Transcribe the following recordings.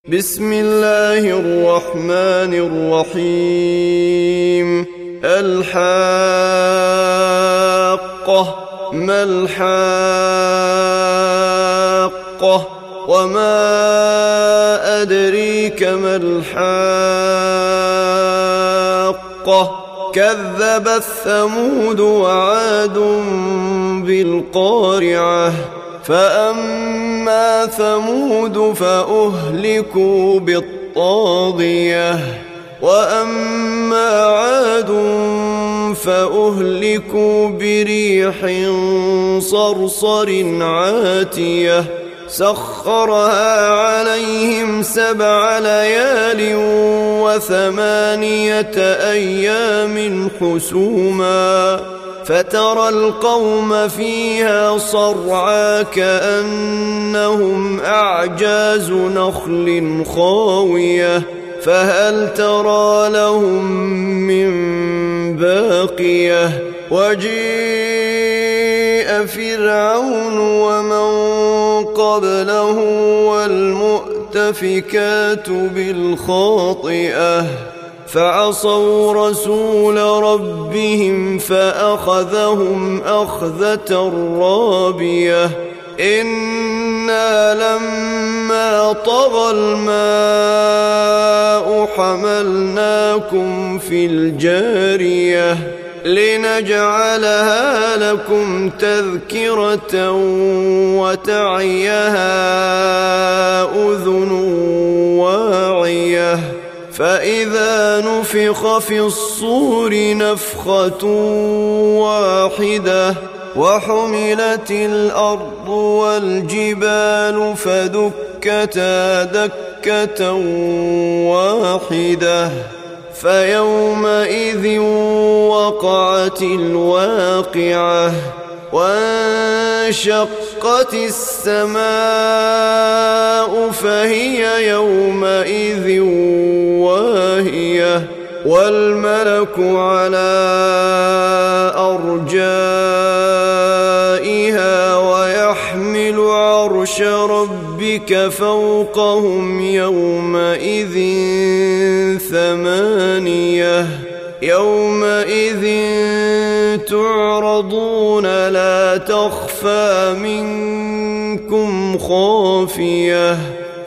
بسم الله الرحمن الرحيم. الحاقة ما الحاقة وما أدريك ما الحاقة كذبت ثمود وعاد بالقارعة فأما ثمود فأهلكوا بالطاغية وأما عاد فأهلكوا بريح صرصر عاتية سخرها عليهم 7 ليال و8 أيام حسوما فترى القوم فيها صرعى كأنهم أعجاز نخل خاوية فهل ترى لهم من باقية وجيء فرعون ومن قبله والمؤتفكات بالخاطئة فعصوا رسول ربهم فأخذهم أخذة رابية إنا لما طغى الماء حملناكم في الجارية لنجعلها لكم تذكرة وتعيها أذن واعية فإذا نفخ في الصور نفخة واحدة وحملت الأرض والجبال فدكتا دكة واحدة فيومئذ وقعت الواقعة وانشقت السماء فهي يومئذ واهية والملك على أرجائها ويحمل عرش ربك فوقهم يومئذ 8 يومئذ تعرضون لا تخفى منكم خافية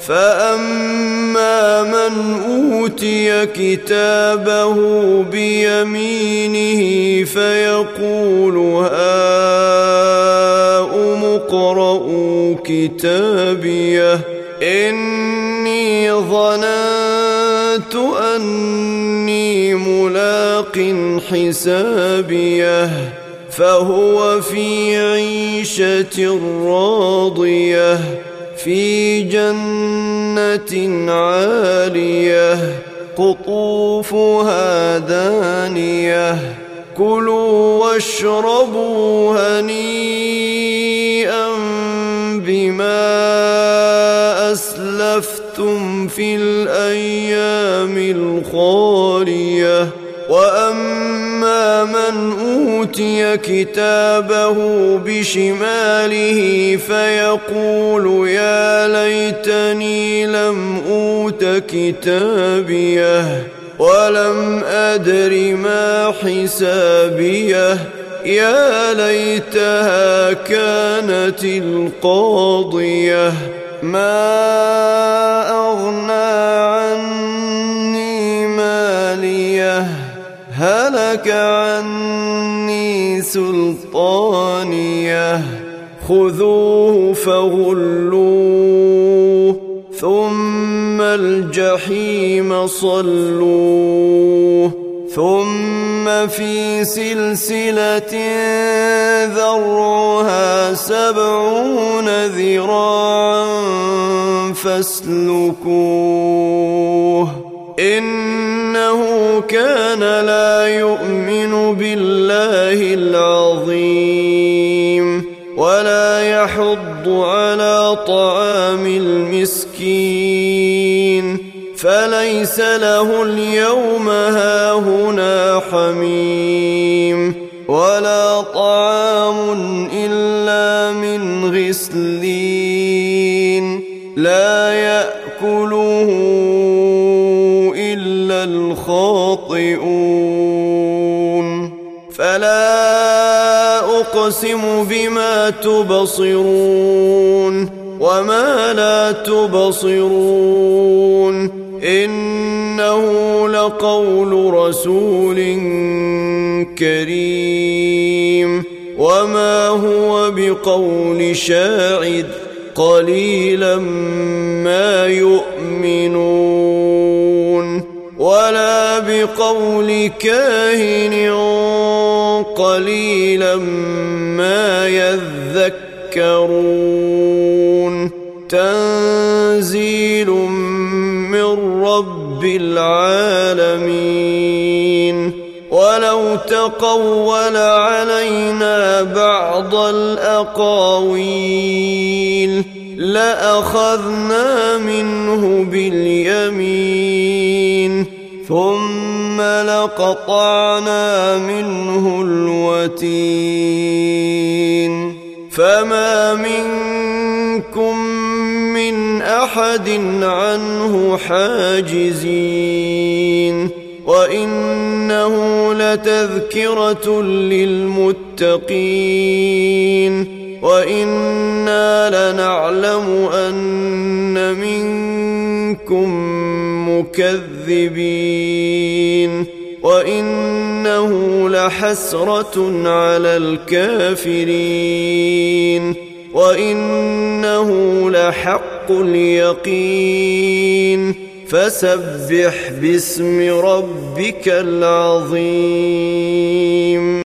فأما من أوتي كتابه بيمينه فيقول هاؤم اقرءوا كتابيه إني ظننت أني ملاق حسابيه فهو في عيشة راضية في جنة عالية قطوفها دانية كلوا واشربوا هنيئا بما أسلفتم في الأيام الخالية وأما من أوتي كتابه بشماله فيقول يا ليتني لم أوت كتابيه ولم أدر ما حسابيه يا ليتها كانت القاضية ما أغنى عني ماليه هلك عني سلطانيه خذوه فغلوه ثم الجحيم صلوه ثم في سلسلة ذرعها 70 ذراعا فاسلكوه إنه كان لا يؤمن بالله العظيم ولا يحض على طعام المسكين فليس له اليوم هاهنا حميم ولا طعام إلا من غسلين لا يأكلون إلا الخاطئون فلا أقسم بما تبصرون وما لا تبصرون إنه لقول رسول كريم وما هو بقول شاعر قليلا ما يؤمنون ولا بقول كاهن قليلا ما يذكرون تنزيل من رب العالمين ولو تقول علينا بعض الأقاويل لأخذنا منه باليمين ثم لقطعنا منه الوتين فما منكم من أحد عنه حاجزين وإنه لتذكرة للمتقين وإنا لنعلم أن منكم مكذبين وإنه لحسرة على الكافرين وإنه لحق اليقين فسبح باسم ربك العظيم.